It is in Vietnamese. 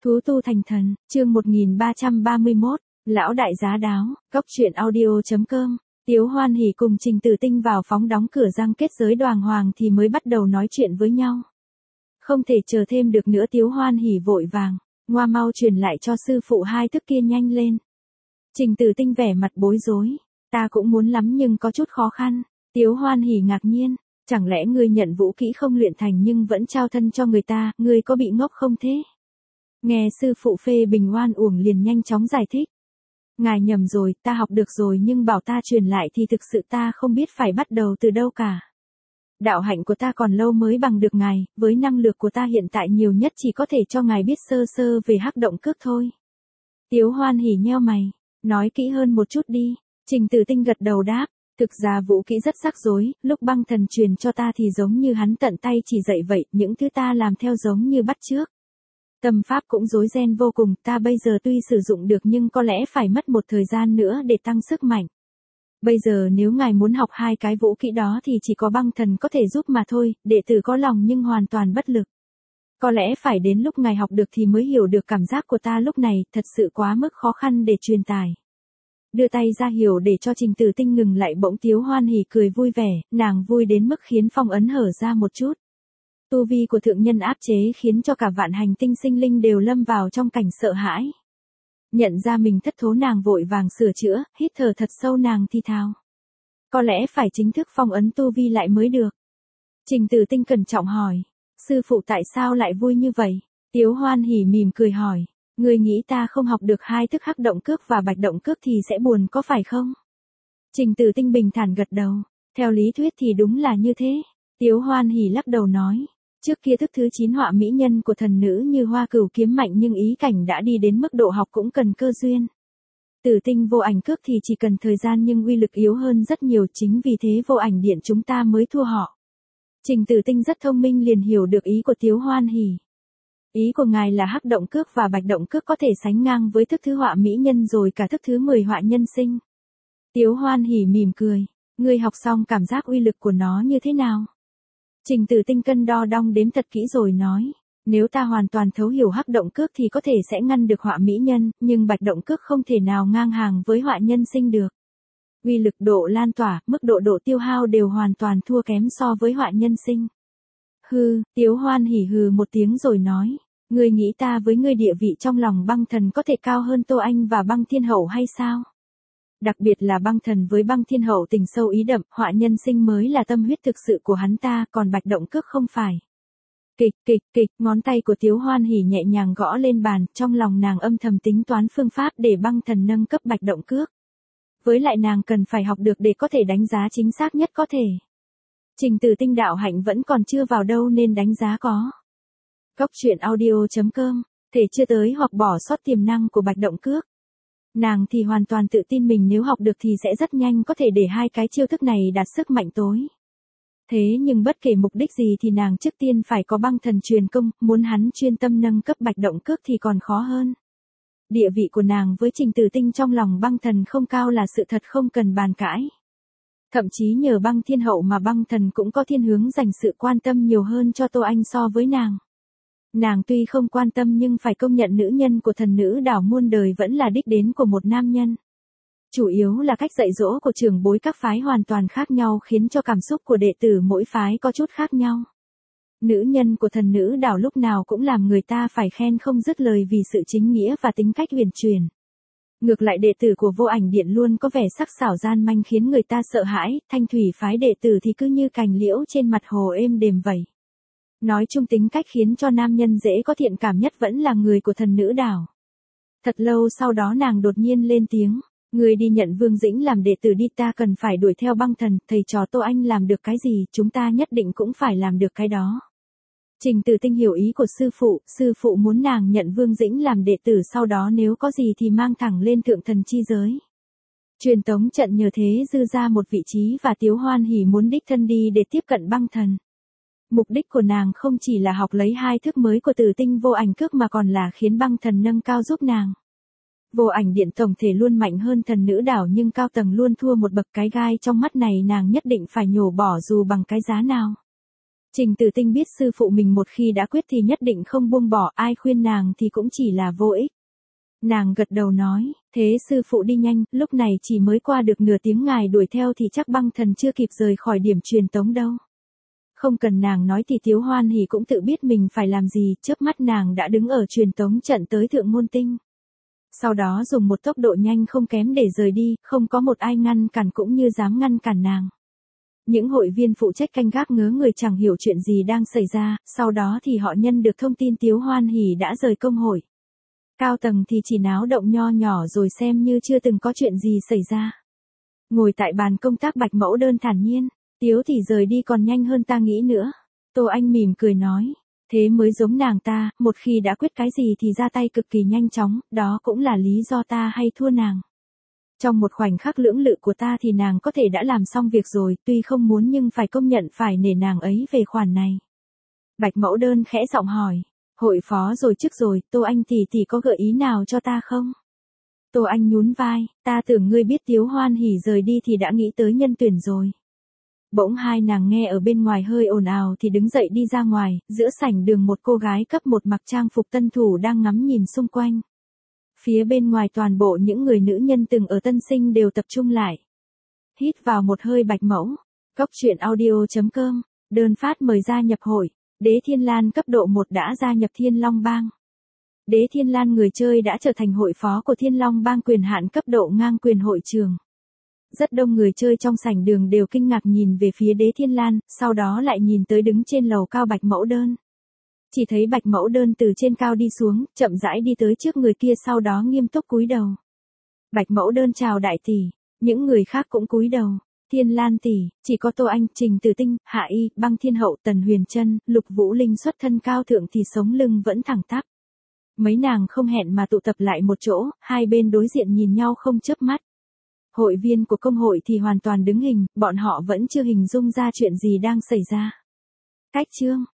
Thú tu thành thần, chương 1331, Lão đại giá đáo, góc truyện audio.com. Tiếu Hoan Hỉ cùng Trình Tử Tinh vào phóng đóng cửa răng kết giới đoàng hoàng thì mới bắt đầu nói chuyện với nhau. Không thể chờ thêm được nữa, Tiếu Hoan Hỉ vội vàng, ngoa mau truyền lại cho sư phụ hai thức kia nhanh lên. Trình Tử Tinh vẻ mặt bối rối, ta cũng muốn lắm nhưng có chút khó khăn. Tiếu Hoan Hỉ ngạc nhiên, chẳng lẽ ngươi nhận vũ kỹ không luyện thành nhưng vẫn trao thân cho người ta, ngươi có bị ngốc không thế? Nghe sư phụ phê bình oan uổng liền nhanh chóng giải thích. Ngài nhầm rồi, ta học được rồi nhưng bảo ta truyền lại thì thực sự ta không biết phải bắt đầu từ đâu cả. Đạo hạnh của ta còn lâu mới bằng được ngài, với năng lực của ta hiện tại nhiều nhất chỉ có thể cho ngài biết sơ sơ về hắc động cước thôi. Tiếu Hoan Hỉ nheo mày, nói kỹ hơn một chút đi. Trình Tử Tinh gật đầu đáp, thực ra vũ kỹ rất rắc rối, lúc băng thần truyền cho ta thì giống như hắn tận tay chỉ dạy vậy, những thứ ta làm theo giống như bắt chước. Tâm pháp cũng rối ren vô cùng, ta bây giờ tuy sử dụng được nhưng có lẽ phải mất một thời gian nữa để tăng sức mạnh. Bây giờ nếu ngài muốn học hai cái vũ kỹ đó thì chỉ có băng thần có thể giúp mà thôi, đệ tử có lòng nhưng hoàn toàn bất lực. Có lẽ phải đến lúc ngài học được thì mới hiểu được cảm giác của ta lúc này, thật sự quá mức khó khăn để truyền tải. Đưa tay ra hiểu để cho Trình Tử Tinh ngừng lại, bỗng Tiếu Hoan Hỉ cười vui vẻ, nàng vui đến mức khiến phong ấn hở ra một chút. Tu vi của thượng nhân áp chế khiến cho cả vạn hành tinh sinh linh đều lâm vào trong cảnh sợ hãi. Nhận ra mình thất thố, nàng vội vàng sửa chữa, hít thở thật sâu, nàng thì thào. Có lẽ phải chính thức phong ấn tu vi lại mới được. Trình Tử Tinh cẩn trọng hỏi, sư phụ tại sao lại vui như vậy? Tiếu Hoan Hỉ mỉm cười hỏi, ngươi nghĩ ta không học được hai thức hắc động cước và bạch động cước thì sẽ buồn có phải không? Trình Tử Tinh bình thản gật đầu, theo lý thuyết thì đúng là như thế. Tiếu Hoan Hỉ lắc đầu nói, trước kia thức thứ 9 họa mỹ nhân của thần nữ như Hoa Cửu kiếm mạnh nhưng ý cảnh đã đi đến mức độ học cũng cần cơ duyên. Tử Tinh vô ảnh cước thì chỉ cần thời gian nhưng uy lực yếu hơn rất nhiều, chính vì thế vô ảnh điện chúng ta mới thua họ. Trình Tử Tinh rất thông minh liền hiểu được ý của Tiếu Hoan Hỉ. Ý của ngài là hắc động cước và bạch động cước có thể sánh ngang với thức thứ họa mỹ nhân rồi cả thức thứ 10 họa nhân sinh. Tiếu Hoan Hỉ mỉm cười, ngươi học xong cảm giác uy lực của nó như thế nào? Trình Tử Tinh cân đo đong đếm thật kỹ rồi nói, nếu ta hoàn toàn thấu hiểu hắc động cước thì có thể sẽ ngăn được họa mỹ nhân, nhưng bạch động cước không thể nào ngang hàng với họa nhân sinh được. Uy lực, độ lan tỏa, mức độ tiêu hao đều hoàn toàn thua kém so với họa nhân sinh. Tiếu Hoan Hỉ hừ một tiếng rồi nói, ngươi nghĩ ta với ngươi địa vị trong lòng băng thần có thể cao hơn Tô Anh và băng thiên hậu hay sao? Đặc biệt là băng thần với băng thiên hậu tình sâu ý đậm, họa nhân sinh mới là tâm huyết thực sự của hắn ta, còn bạch động cước không phải. Kịch, ngón tay của Tiếu Hoan Hỉ nhẹ nhàng gõ lên bàn, trong lòng nàng âm thầm tính toán phương pháp để băng thần nâng cấp bạch động cước. Với lại nàng cần phải học được để có thể đánh giá chính xác nhất có thể. Trình Tử Tinh đạo hạnh vẫn còn chưa vào đâu nên đánh giá có. Góc truyện audio.com, thể chưa tới hoặc bỏ sót tiềm năng của bạch động cước. Nàng thì hoàn toàn tự tin mình nếu học được thì sẽ rất nhanh có thể để hai cái chiêu thức này đạt sức mạnh tối. Thế nhưng bất kể mục đích gì thì nàng trước tiên phải có băng thần truyền công, muốn hắn chuyên tâm nâng cấp bạch động cước thì còn khó hơn. Địa vị của nàng với Trình Tử Tinh trong lòng băng thần không cao là sự thật không cần bàn cãi. Thậm chí nhờ băng thiên hậu mà băng thần cũng có thiên hướng dành sự quan tâm nhiều hơn cho Tô Anh so với nàng. Nàng tuy không quan tâm nhưng phải công nhận nữ nhân của thần nữ đảo muôn đời vẫn là đích đến của một nam nhân. Chủ yếu là cách dạy dỗ của trưởng bối các phái hoàn toàn khác nhau khiến cho cảm xúc của đệ tử mỗi phái có chút khác nhau. Nữ nhân của thần nữ đảo lúc nào cũng làm người ta phải khen không dứt lời vì sự chính nghĩa và tính cách huyền truyền. Ngược lại đệ tử của vô ảnh điện luôn có vẻ sắc sảo gian manh khiến người ta sợ hãi, thanh thủy phái đệ tử thì cứ như cành liễu trên mặt hồ êm đềm vậy. Nói chung tính cách khiến cho nam nhân dễ có thiện cảm nhất vẫn là người của thần nữ đảo. Thật lâu sau đó nàng đột nhiên lên tiếng, người đi nhận Vương Dĩnh làm đệ tử đi, ta cần phải đuổi theo băng thần, thầy trò Tô Anh làm được cái gì chúng ta nhất định cũng phải làm được cái đó. Trình Tử Tinh hiểu ý của sư phụ muốn nàng nhận Vương Dĩnh làm đệ tử, sau đó nếu có gì thì mang thẳng lên thượng thần chi giới. Truyền tống trận nhờ thế dư ra một vị trí và Tiếu Hoan Hỉ muốn đích thân đi để tiếp cận băng thần. Mục đích của nàng không chỉ là học lấy hai thức mới của Tử Tinh vô ảnh cước mà còn là khiến băng thần nâng cao giúp nàng. Vô ảnh điện tổng thể luôn mạnh hơn thần nữ đảo nhưng cao tầng luôn thua một bậc, cái gai trong mắt này nàng nhất định phải nhổ bỏ dù bằng cái giá nào. Trình Tử Tinh biết sư phụ mình một khi đã quyết thì nhất định không buông bỏ, ai khuyên nàng thì cũng chỉ là vô ích. Nàng gật đầu nói, thế sư phụ đi nhanh, lúc này chỉ mới qua được nửa tiếng ngài đuổi theo thì chắc băng thần chưa kịp rời khỏi điểm truyền tống đâu. Không cần nàng nói thì Tiếu Hoan Hỉ cũng tự biết mình phải làm gì, chớp mắt nàng đã đứng ở truyền tống trận tới Thượng Môn Tinh. Sau đó dùng một tốc độ nhanh không kém để rời đi, không có một ai ngăn cản cũng như dám ngăn cản nàng. Những hội viên phụ trách canh gác ngớ người chẳng hiểu chuyện gì đang xảy ra, sau đó thì họ nhận được thông tin Tiếu Hoan Hỉ đã rời công hội. Cao tầng thì chỉ náo động nho nhỏ rồi xem như chưa từng có chuyện gì xảy ra. Ngồi tại bàn công tác Bạch Mẫu Đơn thản nhiên, Tiếu thì rời đi còn nhanh hơn ta nghĩ nữa. Tô Anh mỉm cười nói, thế mới giống nàng ta, một khi đã quyết cái gì thì ra tay cực kỳ nhanh chóng, đó cũng là lý do ta hay thua nàng. Trong một khoảnh khắc lưỡng lự của ta thì nàng có thể đã làm xong việc rồi, tuy không muốn nhưng phải công nhận phải nể nàng ấy về khoản này. Bạch Mẫu Đơn khẽ giọng hỏi, hội phó rồi trước rồi, Tô Anh tỷ có gợi ý nào cho ta không? Tô Anh nhún vai, ta tưởng ngươi biết Tiếu Hoan Hỉ rời đi thì đã nghĩ tới nhân tuyển rồi. Bỗng hai nàng nghe ở bên ngoài hơi ồn ào thì đứng dậy đi ra ngoài, giữa sảnh đường một cô gái cấp 1 mặc trang phục tân thủ đang ngắm nhìn xung quanh. Phía bên ngoài toàn bộ những người nữ nhân từng ở Tân Sinh đều tập trung lại. Hít vào một hơi Bạch Mẫu. Cốc truyện audio.com, đơn phát mời gia nhập hội. Đế Thiên Lan cấp độ 1 đã gia nhập Thiên Long Bang. Đế Thiên Lan người chơi đã trở thành hội phó của Thiên Long Bang quyền hạn cấp độ ngang quyền hội trường. Rất đông người chơi trong sảnh đường đều kinh ngạc nhìn về phía Đế Thiên Lan, sau đó lại nhìn tới đứng trên lầu cao Bạch Mẫu Đơn. Chỉ thấy Bạch Mẫu Đơn từ trên cao đi xuống, chậm rãi đi tới trước người kia sau đó nghiêm túc cúi đầu. Bạch Mẫu Đơn chào đại tỷ, những người khác cũng cúi đầu. Thiên Lan tỷ, chỉ có Tô Anh, Trình Tử Tinh, Hạ Y, Băng Thiên Hậu, Tần Huyền Trân, Lục Vũ Linh xuất thân cao thượng thì sống lưng vẫn thẳng tắp. Mấy nàng không hẹn mà tụ tập lại một chỗ, hai bên đối diện nhìn nhau không chớp mắt. Hội viên của công hội thì hoàn toàn đứng hình, bọn họ vẫn chưa hình dung ra chuyện gì đang xảy ra. Cách chương